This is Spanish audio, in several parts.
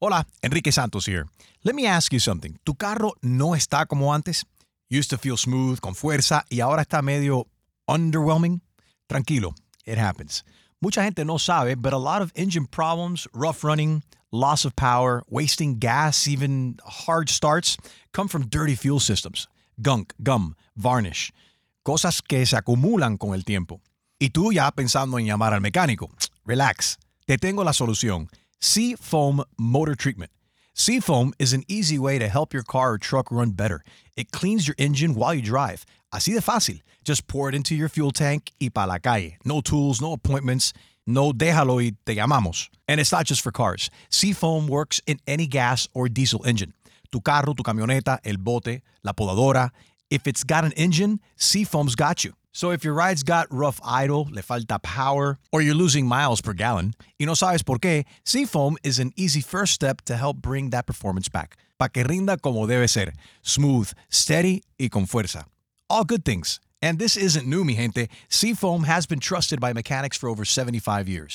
Hola, Enrique Santos here. Let me ask you something. ¿Tu carro no está como antes? Used to feel smooth, con fuerza, y ahora está medio underwhelming? Tranquilo, it happens. Mucha gente no sabe, but a lot of engine problems, rough running, loss of power, wasting gas, even hard starts, come from dirty fuel systems. Gunk, gum, varnish. Cosas que se acumulan con el tiempo. Y tú ya pensando en llamar al mecánico. Relax. Te tengo la solución. Seafoam Motor Treatment. Seafoam is an easy way to help your car or truck run better. It cleans your engine while you drive. Así de fácil. Just pour it into your fuel tank y pa' la calle. No tools, no appointments. No déjalo y te llamamos. And it's not just for cars. Seafoam works in any gas or diesel engine. Tu carro, tu camioneta, el bote, la podadora. If it's got an engine, Seafoam's got you. So if your ride's got rough idle, le falta power, or you're losing miles per gallon, y no sabes por qué, Seafoam is an easy first step to help bring that performance back. Pa' que rinda como debe ser. Smooth, steady, y con fuerza. All good things. And this isn't new, mi gente. Seafoam has been trusted by mechanics for over 75 years.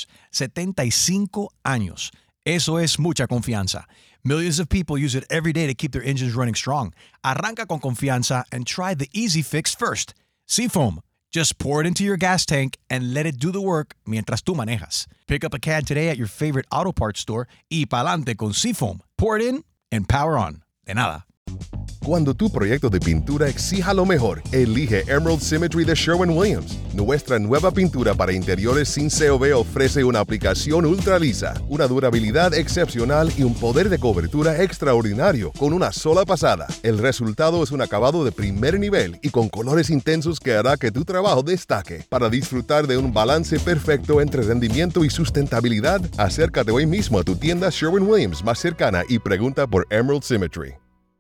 75 años. Eso es mucha confianza. Millions of people use it every day to keep their engines running strong. Arranca con confianza and try the easy fix first. Seafoam. Just pour it into your gas tank and let it do the work mientras tú manejas. Pick up a can today at your favorite auto parts store y pa'lante con Seafoam. Pour it in and power on. De nada. Cuando tu proyecto de pintura exija lo mejor, elige Emerald Symmetry de Sherwin-Williams. Nuestra nueva pintura para interiores sin COV ofrece una aplicación ultra lisa, una durabilidad excepcional y un poder de cobertura extraordinario con una sola pasada. El resultado es un acabado de primer nivel y con colores intensos que hará que tu trabajo destaque. Para disfrutar de un balance perfecto entre rendimiento y sustentabilidad, acércate hoy mismo a tu tienda Sherwin-Williams más cercana y pregunta por Emerald Symmetry.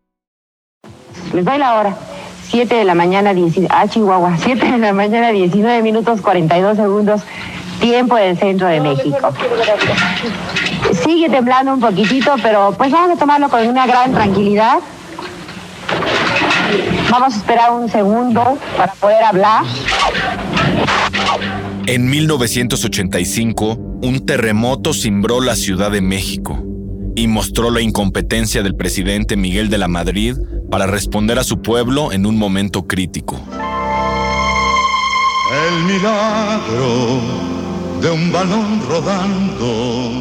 Les doy la hora. 7 de la mañana, Chihuahua. 7 de la mañana, 19 minutos, 42 segundos. Tiempo del centro de México. Sigue temblando un poquitito, pero pues vamos a tomarlo con una gran tranquilidad. Vamos a esperar un segundo para poder hablar. En 1985, un terremoto cimbró la Ciudad de México y mostró la incompetencia del presidente Miguel de la Madrid para responder a su pueblo en un momento crítico. El milagro de un balón rodando.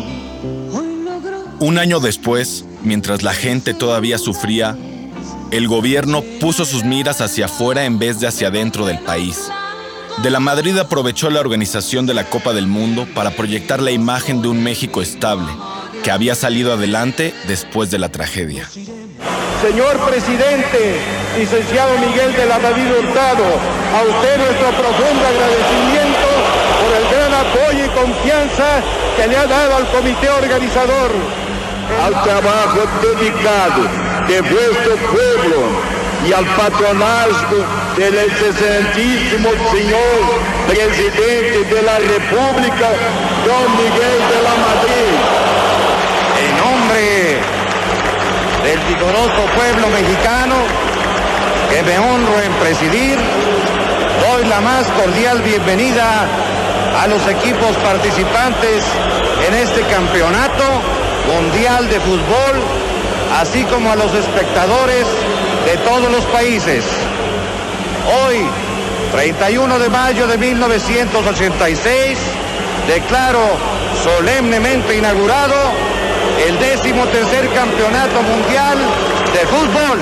Un año después, mientras la gente todavía sufría, el gobierno puso sus miras hacia afuera en vez de hacia adentro del país. De la Madrid aprovechó la organización de la Copa del Mundo para proyectar la imagen de un México estable, que había salido adelante después de la tragedia. Señor presidente, licenciado Miguel de la Madrid Hurtado, a usted nuestro profundo agradecimiento por el gran apoyo y confianza que le ha dado al comité organizador. Al trabajo dedicado de vuestro pueblo y al patronazgo del excelentísimo señor presidente de la República, don Miguel de la Madrid. En nombre del vigoroso pueblo mexicano que me honro en presidir, doy la más cordial bienvenida a los equipos participantes en este campeonato mundial de fútbol, así como a los espectadores de todos los países. Hoy, 31 de mayo de 1986, declaro solemnemente inaugurado el 13º Campeonato Mundial de Fútbol.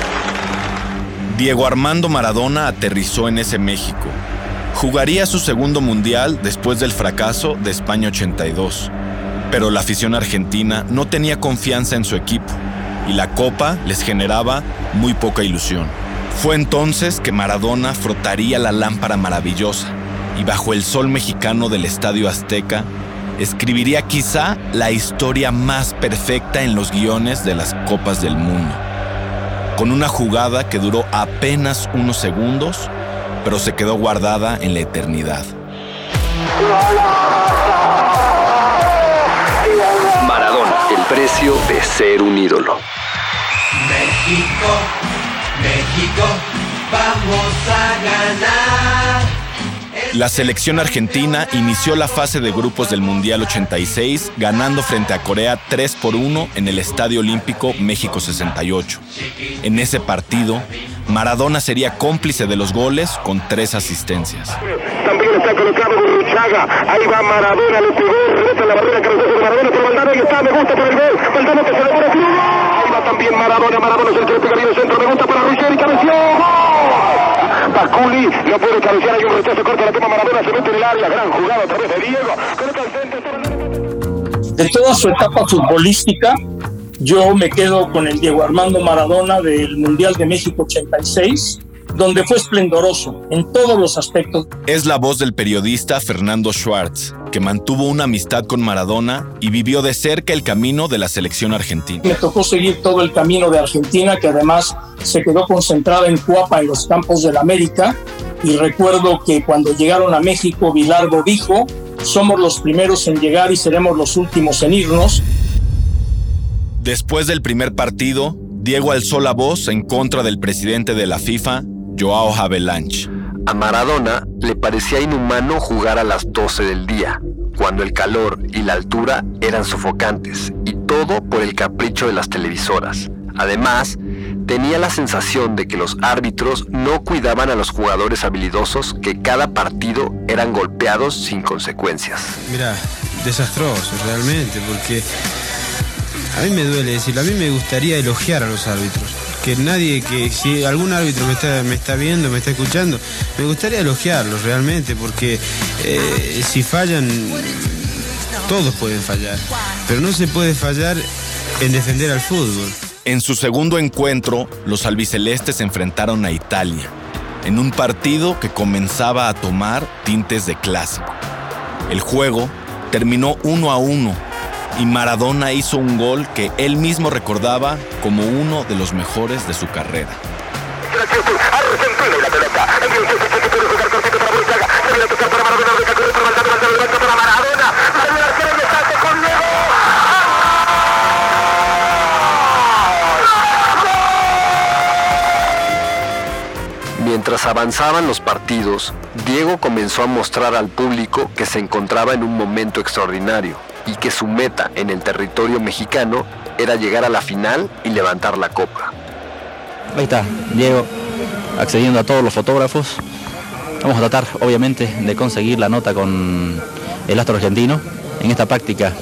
Diego Armando Maradona aterrizó en ese México. Jugaría su segundo mundial después del fracaso de España 82. Pero la afición argentina no tenía confianza en su equipo y la Copa les generaba muy poca ilusión. Fue entonces que Maradona frotaría la lámpara maravillosa y bajo el sol mexicano del Estadio Azteca escribiría quizá la historia más perfecta en los guiones de las Copas del Mundo. Con una jugada que duró apenas unos segundos, pero se quedó guardada en la eternidad. Maradona, el precio de ser un ídolo. México, México, vamos a ganar. La selección argentina inició la fase de grupos del Mundial 86 ganando frente a Corea 3-1 en el Estadio Olímpico México 68. En ese partido, Maradona sería cómplice de los goles con 3 asistencias. También está colocado Burruchaga, ahí va Maradona, le pegó, remete a la barrera, cabezazo de Maradona, pero Valdano, ahí está, me gusta por el gol, Valdano que se le pone, ahí va también Maradona es el que le pega bien el centro, me gusta para Ruggeri, cabeció, Baculi, no puede cabecear, hay un rechazo corto, la toma Maradona, se mete en el área, gran jugada a través de Diego, coloca el centro. De toda su etapa futbolística, yo me quedo con el Diego Armando Maradona del Mundial de México 86, donde fue esplendoroso en todos los aspectos. Es la voz del periodista Fernando Schwartz, que mantuvo una amistad con Maradona y vivió de cerca el camino de la selección argentina. Me tocó seguir todo el camino de Argentina, que además se quedó concentrada en Cuapa, en los campos del América, y recuerdo que cuando llegaron a México, Bilardo dijo: somos los primeros en llegar y seremos los últimos en irnos. Después del primer partido, Diego alzó la voz en contra del presidente de la FIFA, Joao Havelange. A Maradona le parecía inhumano jugar a las 12 del día, cuando el calor y la altura eran sofocantes, y todo por el capricho de las televisoras. Además, tenía la sensación de que los árbitros no cuidaban a los jugadores habilidosos, que cada partido eran golpeados sin consecuencias. Mira, desastroso realmente, porque a mí me duele decirlo, a mí me gustaría elogiar a los árbitros. Que nadie, que si algún árbitro me está viendo, me está escuchando, me gustaría elogiarlos realmente, porque si fallan, todos pueden fallar, pero no se puede fallar en defender al fútbol. En su segundo encuentro, los albicelestes se enfrentaron a Italia, en un partido que comenzaba a tomar tintes de clásico. El juego terminó 1-1 y Maradona hizo un gol que él mismo recordaba como uno de los mejores de su carrera. Argentina y la pelota, el puede jugar cortito para Burruchaga, se viene a tocar para Maradona, recorre para Valdano, para Maradona, el arquero le salta con Diego. Mientras avanzaban los partidos, Diego comenzó a mostrar al público que se encontraba en un momento extraordinario y que su meta en el territorio mexicano era llegar a la final y levantar la copa. Ahí está, Diego, accediendo a todos los fotógrafos. Vamos a tratar, obviamente, de conseguir la nota con el astro argentino en esta práctica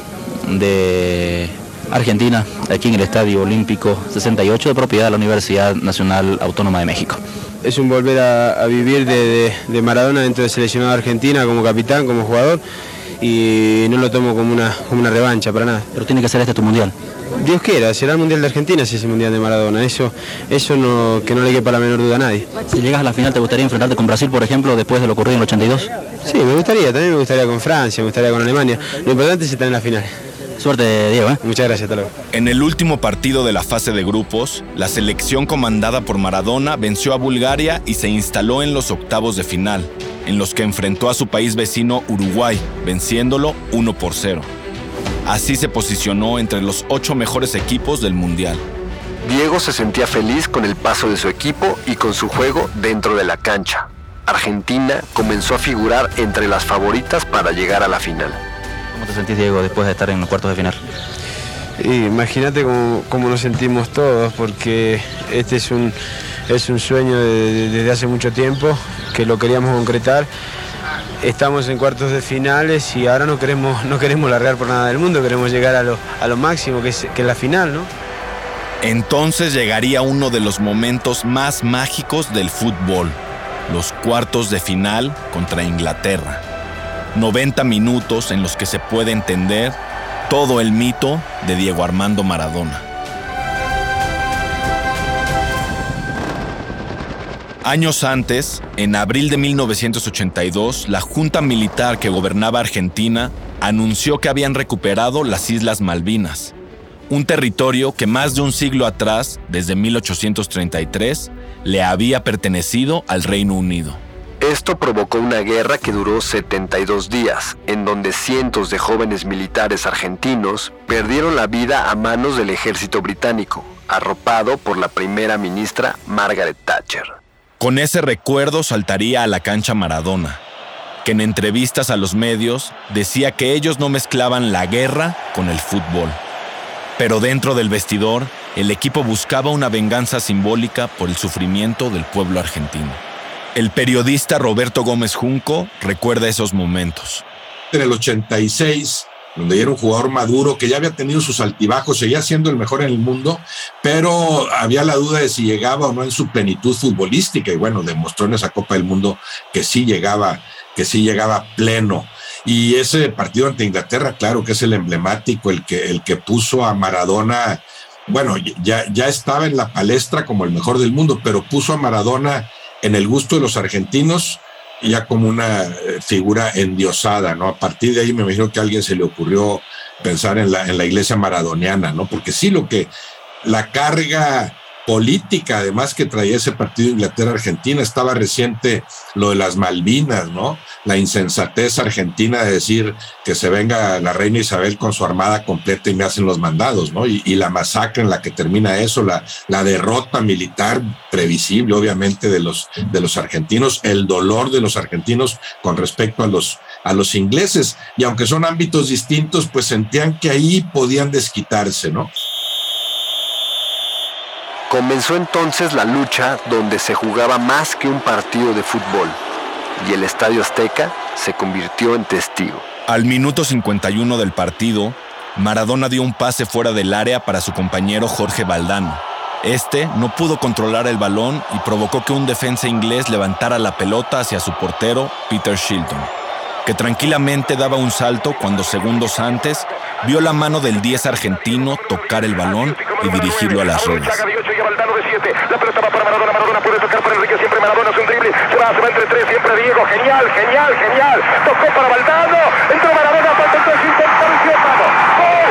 de Argentina, aquí en el Estadio Olímpico 68, de propiedad de la Universidad Nacional Autónoma de México. Es un volver a vivir de Maradona dentro del seleccionado de Argentina, como capitán, como jugador, y no lo tomo como una revancha, para nada. Pero tiene que ser este tu mundial. Dios quiera, será el Mundial de Argentina si es el Mundial de Maradona, eso no, que no le quepa la menor duda a nadie. Si llegas a la final, ¿te gustaría enfrentarte con Brasil, por ejemplo, después de lo ocurrido en el 82? Sí, también me gustaría con Francia, me gustaría con Alemania. Lo importante es estar en la final. Suerte, Diego, ¿eh? Muchas gracias, hasta luego. En el último partido de la fase de grupos, la selección comandada por Maradona venció a Bulgaria y se instaló en los octavos de final, en los que enfrentó a su país vecino Uruguay, venciéndolo 1-0. Así se posicionó entre los 8 mejores equipos del Mundial. Diego se sentía feliz con el paso de su equipo y con su juego dentro de la cancha. Argentina comenzó a figurar entre las favoritas para llegar a la final. ¿Cómo te sentís, Diego, después de estar en los cuartos de final? Imagínate cómo nos sentimos todos, porque este es un sueño desde hace mucho tiempo, que lo queríamos concretar. Estamos en cuartos de finales y ahora no queremos largar por nada del mundo, queremos llegar a lo máximo, que es la final, ¿no? Entonces llegaría uno de los momentos más mágicos del fútbol, los cuartos de final contra Inglaterra. 90 minutos en los que se puede entender todo el mito de Diego Armando Maradona. Años antes, en abril de 1982, la Junta Militar que gobernaba Argentina anunció que habían recuperado las Islas Malvinas, un territorio que más de un siglo atrás, desde 1833, le había pertenecido al Reino Unido. Esto provocó una guerra que duró 72 días, en donde cientos de jóvenes militares argentinos perdieron la vida a manos del ejército británico, arropado por la primera ministra Margaret Thatcher. Con ese recuerdo saltaría a la cancha Maradona, que en entrevistas a los medios decía que ellos no mezclaban la guerra con el fútbol. Pero dentro del vestidor, el equipo buscaba una venganza simbólica por el sufrimiento del pueblo argentino. El periodista Roberto Gómez Junco recuerda esos momentos. En el 86, donde ya era un jugador maduro, que ya había tenido sus altibajos, seguía siendo el mejor en el mundo, pero había la duda de si llegaba o no en su plenitud futbolística, y bueno, demostró en esa Copa del Mundo que sí llegaba pleno. Y ese partido ante Inglaterra, claro que es el emblemático, el que puso a Maradona, bueno, ya estaba en la palestra como el mejor del mundo, pero puso a Maradona en el gusto de los argentinos ya como una figura endiosada, ¿no? A partir de ahí me imagino que a alguien se le ocurrió pensar en la iglesia maradoniana, ¿no? Porque sí, la carga política, además, que traía ese partido Inglaterra-Argentina, estaba reciente lo de las Malvinas, ¿no? La insensatez argentina de decir que se venga la reina Isabel con su armada completa y me hacen los mandados, ¿no? Y la masacre en la que termina eso, la derrota militar previsible, obviamente, de los argentinos, el dolor de los argentinos con respecto a los ingleses. Y aunque son ámbitos distintos, pues sentían que ahí podían desquitarse, ¿no? Comenzó entonces la lucha donde se jugaba más que un partido de fútbol, y el Estadio Azteca se convirtió en testigo. Al minuto 51 del partido, Maradona dio un pase fuera del área para su compañero Jorge Valdano. Este no pudo controlar el balón y provocó que un defensa inglés levantara la pelota hacia su portero, Peter Shilton, que tranquilamente daba un salto cuando segundos antes vio la mano del 10 argentino tocar el balón y dirigirlo a las redes. La pelota va para Maradona, Maradona puede tocar para Enrique, siempre Maradona hace un drible, se va entre tres, siempre Diego, genial, tocó para Valdano, entró Maradona, falta el 3, apareció Mano, ¡gol!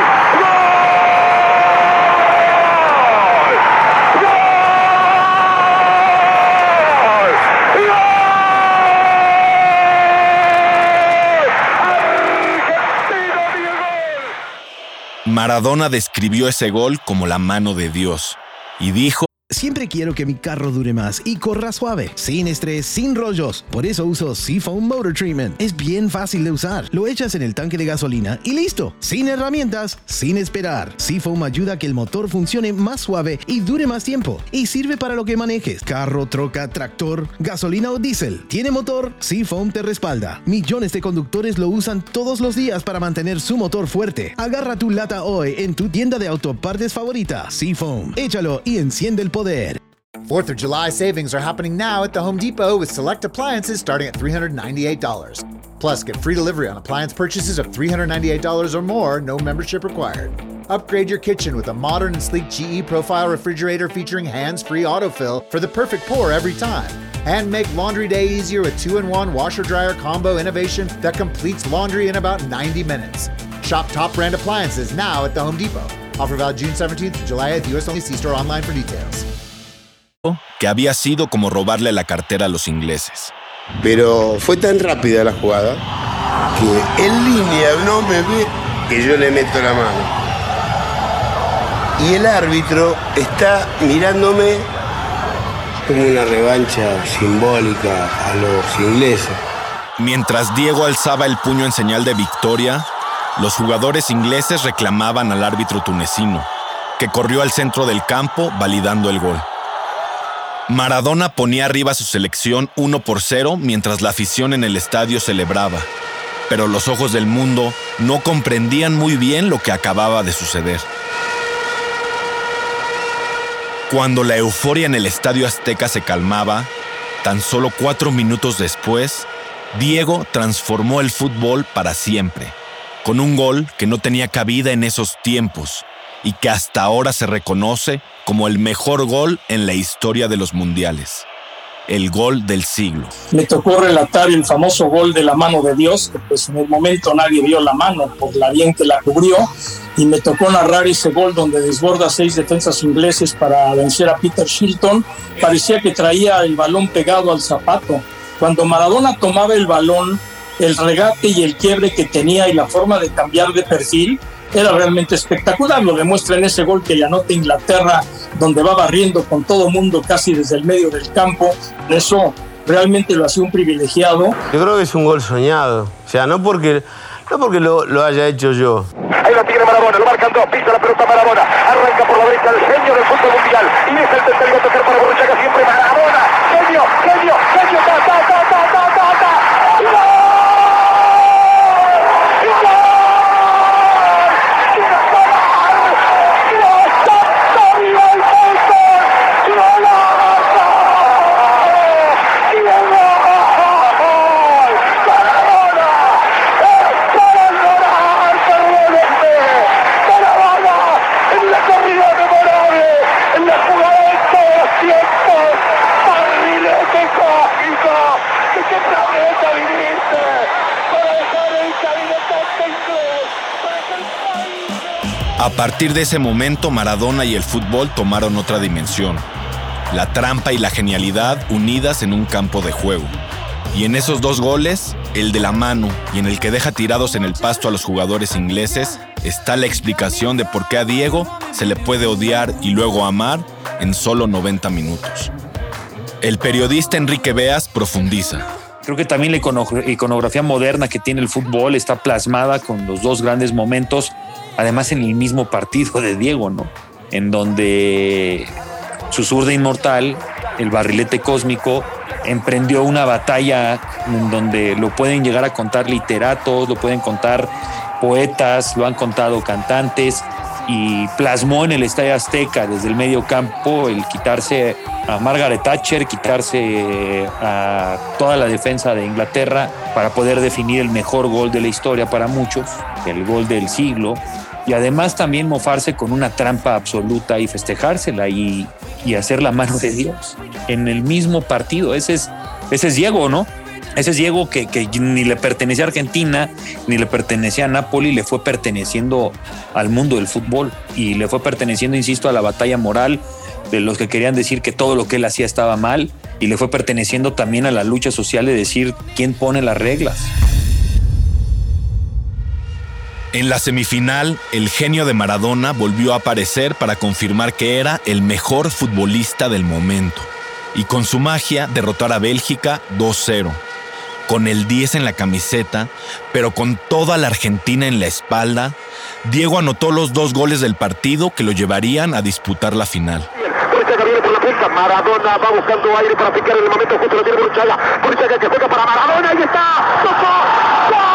Maradona describió ese gol como la mano de Dios y dijo: siempre quiero que mi carro dure más y corra suave, sin estrés, sin rollos. Por eso uso Seafoam Motor Treatment. Es bien fácil de usar. Lo echas en el tanque de gasolina y listo. Sin herramientas, sin esperar. Seafoam ayuda a que el motor funcione más suave y dure más tiempo. Y sirve para lo que manejes. Carro, troca, tractor, gasolina o diésel. ¿Tiene motor? Seafoam te respalda. Millones de conductores lo usan todos los días para mantener su motor fuerte. Agarra tu lata hoy en tu tienda de autopartes favorita. Seafoam. Échalo y enciende el poder. 4th of July savings are happening now at the Home Depot with select appliances starting at $398. Plus, get free delivery on appliance purchases of $398 or more, no membership required. Upgrade your kitchen with a modern and sleek GE Profile refrigerator featuring hands-free autofill for the perfect pour every time. And make laundry day easier with 2-in-1 washer-dryer combo innovation that completes laundry in about 90 minutes. Shop top brand appliances now at the Home Depot. Offer valid June 17th to July 8th. US only. See store online for details. Que había sido como robarle la cartera a los ingleses. Pero fue tan rápida la jugada que en línea no me ve que yo le meto la mano. Y el árbitro está mirándome como una revancha simbólica a los ingleses. Mientras Diego alzaba el puño en señal de victoria, los jugadores ingleses reclamaban al árbitro tunecino, que corrió al centro del campo validando el gol. Maradona ponía arriba a su selección 1-0 mientras la afición en el estadio celebraba, pero los ojos del mundo no comprendían muy bien lo que acababa de suceder. Cuando la euforia en el Estadio Azteca se calmaba, tan solo 4 minutos después, Diego transformó el fútbol para siempre, con un gol que no tenía cabida en esos tiempos y que hasta ahora se reconoce como el mejor gol en la historia de los mundiales. El gol del siglo. Me tocó relatar el famoso gol de la mano de Dios, que pues en el momento nadie vio la mano por la bien que la cubrió, y me tocó narrar ese gol donde desborda 6 defensas ingleses para vencer a Peter Shilton. Parecía que traía el balón pegado al zapato. Cuando Maradona tomaba el balón, el regate y el quiebre que tenía y la forma de cambiar de perfil era realmente espectacular. Lo demuestra en ese gol que le anota Inglaterra, donde va barriendo con todo mundo casi desde el medio del campo. Eso realmente lo hacía un privilegiado. Yo creo que es un gol soñado, o sea, no porque lo haya hecho yo. Ahí la tiene Maradona, lo marcan dos, pisa la pelota Maradona, arranca por la derecha el genio del fútbol mundial, y es el tercero a tocar para Borruchaga, siempre Maradona, genio, A partir de ese momento, Maradona y el fútbol tomaron otra dimensión. La trampa y la genialidad unidas en un campo de juego. Y en esos dos goles, el de la mano y en el que deja tirados en el pasto a los jugadores ingleses, está la explicación de por qué a Diego se le puede odiar y luego amar en solo 90 minutos. El periodista Enrique Beas profundiza. Creo que también la iconografía moderna que tiene el fútbol está plasmada con los dos grandes momentos, además en el mismo partido de Diego, ¿no? En donde su zurda inmortal, el barrilete cósmico, emprendió una batalla en donde lo pueden llegar a contar literatos, lo pueden contar poetas, lo han contado cantantes, y plasmó en el Estadio Azteca desde el medio campo el quitarse a Margaret Thatcher, quitarse a toda la defensa de Inglaterra para poder definir el mejor gol de la historia para muchos, el gol del siglo, y además también mofarse con una trampa absoluta y festejársela y hacer la mano de Dios en el mismo partido. Ese es Diego, ¿no? Ese es Diego que ni le pertenecía a Argentina, ni le pertenecía a Napoli, le fue perteneciendo al mundo del fútbol y le fue perteneciendo, insisto, a la batalla moral de los que querían decir que todo lo que él hacía estaba mal, y le fue perteneciendo también a la lucha social de decir quién pone las reglas. En la semifinal, el genio de Maradona volvió a aparecer para confirmar que era el mejor futbolista del momento, y con su magia derrotar a Bélgica 2-0. Con el 10 en la camiseta, pero con toda la Argentina en la espalda, Diego anotó los 2 goles del partido que lo llevarían a disputar la final. Borruchaga viene por la punta, Maradona va buscando aire para picar en el momento justo, lo tiene Borruchaga que juega para Maradona, ahí está, ¡tocó! ¡Gol!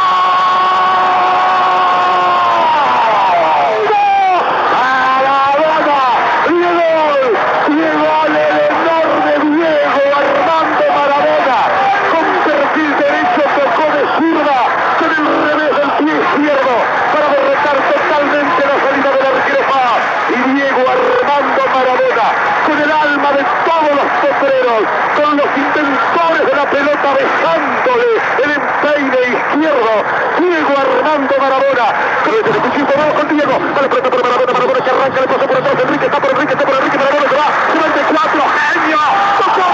Con los intentores de la pelota besándole el empeine izquierdo, Diego Armando Maradona. Pero desde el principio vamos con Diego, va la pelota por Maradona, Maradona que arranca, le pasa por atrás, Enrique, está por Enrique, Maradona se va, se va el de 4, genio, ¡tocó!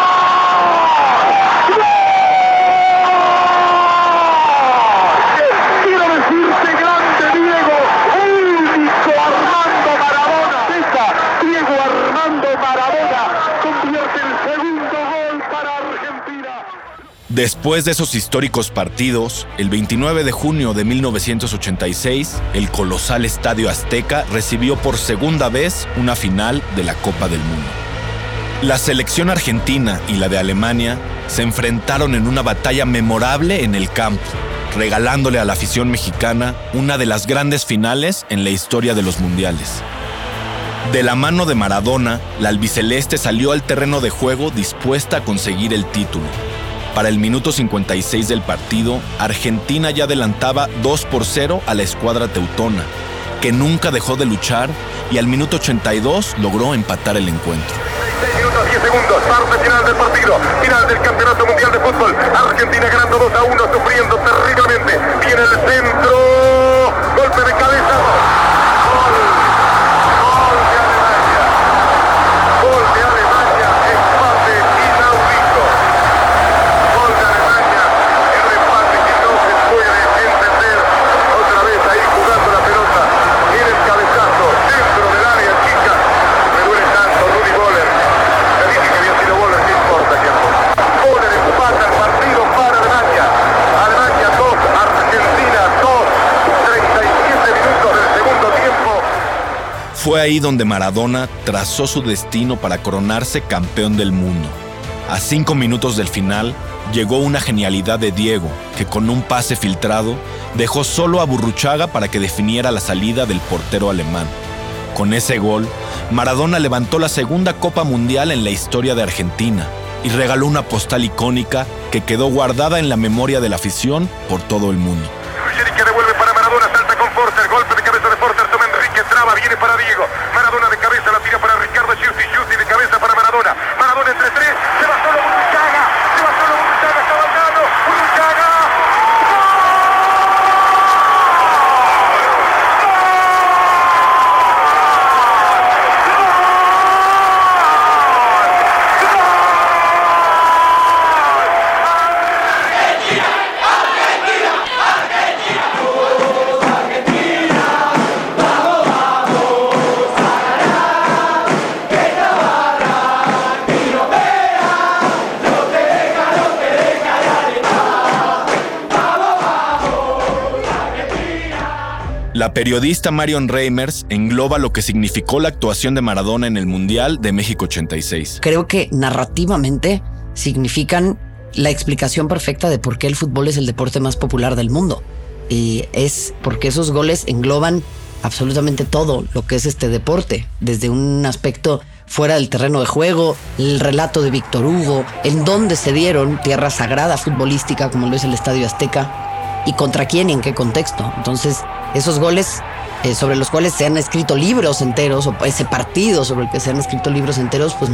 Quiero decirte grande Diego, único Armando Maradona, Diego Armando Maradona convierte el segundo gol para Argentina. Después de esos históricos partidos, el 29 de junio de 1986, el colosal Estadio Azteca recibió por segunda vez una final de la Copa del Mundo. La selección argentina y la de Alemania se enfrentaron en una batalla memorable en el campo, regalándole a la afición mexicana una de las grandes finales en la historia de los mundiales. De la mano de Maradona, la albiceleste salió al terreno de juego dispuesta a conseguir el título. Para el minuto 56 del partido, Argentina ya adelantaba 2-0 a la escuadra teutona, que nunca dejó de luchar, y al minuto 82 logró empatar el encuentro. 6 minutos 10 segundos, parte final del partido, final del Campeonato Mundial de Fútbol. Argentina ganando 2-1, sufriendo terriblemente. Viene el centro, golpe de cabeza. ahí donde Maradona trazó su destino para coronarse campeón del mundo. A 5 minutos del final, llegó una genialidad de Diego, que con un pase filtrado, dejó solo a Burruchaga para que definiera la salida del portero alemán. Con ese gol, Maradona levantó la segunda Copa Mundial en la historia de Argentina y regaló una postal icónica que quedó guardada en la memoria de la afición por todo el mundo. Ruggeri que devuelve para Maradona, salta con Forster, golpe de cabeza de Forster, toma Enrique, traba, viene para Diego. Maradona de cabeza, la tira para Ricardo Schiutti de cabeza para Maradona. Maradona entre tres, se va solo Burruchaga, está bajando, Burruchaga. La periodista Marion Reimers engloba lo que significó la actuación de Maradona en el Mundial de México 86. Creo que narrativamente significan la explicación perfecta de por qué el fútbol es el deporte más popular del mundo. Y es porque esos goles engloban absolutamente todo lo que es este deporte, desde un aspecto fuera del terreno de juego, el relato de Víctor Hugo, en dónde se dieron, tierra sagrada futbolística como lo es el Estadio Azteca, y contra quién y en qué contexto. Entonces, esos goles sobre los cuales se han escrito libros enteros, o ese partido sobre el que se han escrito libros enteros, pues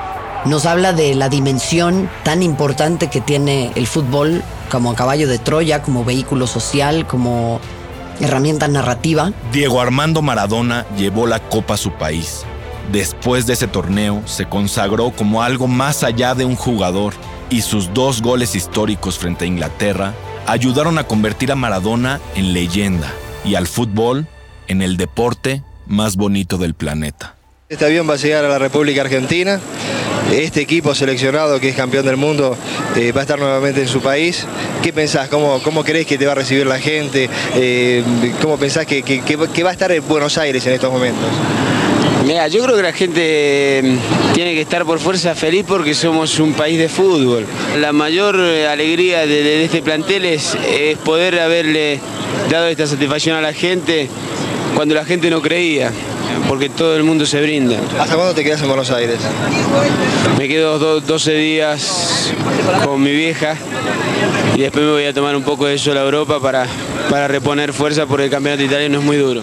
nos habla de la dimensión tan importante que tiene el fútbol como caballo de Troya, como vehículo social, como herramienta narrativa. Diego Armando Maradona llevó la copa a su país. Después de ese torneo, se consagró como algo más allá de un jugador, y sus 2 goles históricos frente a Inglaterra ayudaron a convertir a Maradona en leyenda y al fútbol en el deporte más bonito del planeta. Este avión va a llegar a la República Argentina. Este equipo seleccionado, que es campeón del mundo, va a estar nuevamente en su país. ¿Qué pensás? ¿Cómo crees que te va a recibir la gente? ¿Cómo pensás que va a estar en Buenos Aires en estos momentos? Mira, yo creo que la gente tiene que estar por fuerza feliz porque somos un país de fútbol. La mayor alegría de este plantel es poder haberle dado esta satisfacción a la gente cuando la gente no creía, porque todo el mundo se brinda. ¿Hasta cuándo te quedas en Buenos Aires? Me quedo 12 días con mi vieja y después me voy a tomar un poco de sol a Europa para reponer fuerza porque el campeonato italiano es muy duro.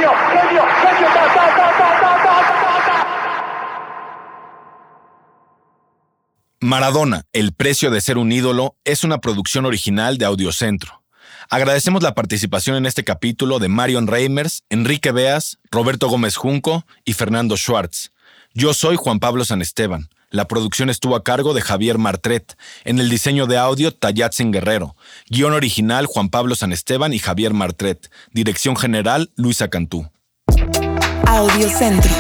Maradona, el precio de ser un ídolo, es una producción original de Audiocentro. Agradecemos la participación en este capítulo de Marion Reimers, Enrique Beas, Roberto Gómez Junco y Fernando Schwartz. Yo soy Juan Pablo San Esteban. La producción estuvo a cargo de Javier Martret. En el diseño de audio, Tayatzin Guerrero. Guión original, Juan Pablo San Esteban y Javier Martret. Dirección general, Luisa Cantú. Audiocentro.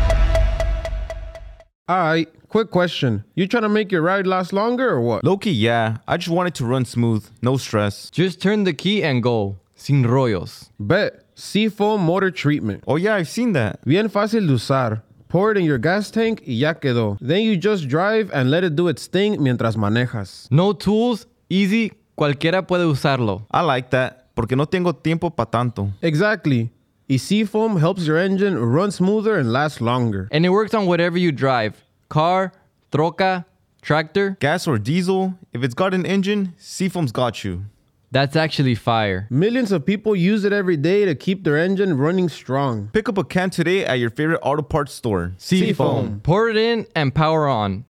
Alright, quick question. You trying to make your ride last longer or what? Low-key, yeah. I just want it to run smooth, no stress. Just turn the key and go. Sin rollos. Bet. Seafoam Motor Treatment. Oh yeah, I've seen that. Bien fácil de usar. Pour it in your gas tank y ya quedó. Then you just drive and let it do its thing mientras manejas. No tools, easy, cualquiera puede usarlo. I like that, porque no tengo tiempo pa' tanto. Exactly. Y Seafoam helps your engine run smoother and last longer. And it works on whatever you drive. Car, troca, tractor. Gas or diesel, if it's got an engine, Seafoam's got you. That's actually fire. Millions of people use it every day to keep their engine running strong. Pick up a can today at your favorite auto parts store. Seafoam. Pour it in and power on.